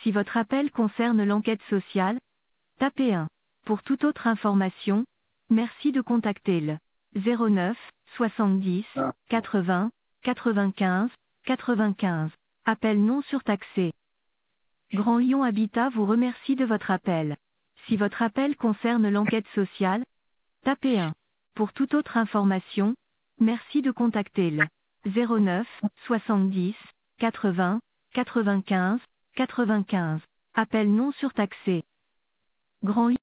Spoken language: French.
Si votre appel concerne l'enquête sociale, tapez 1. Pour toute autre information, merci de contacter le 09 70 80 95 95. Appel non surtaxé. Grand Lyon Habitat vous remercie de votre appel. Si votre appel concerne l'enquête sociale, tapez 1. Pour toute autre information, merci de contacter le 09 70 80 95 95. Appel non surtaxé. Grand Lyon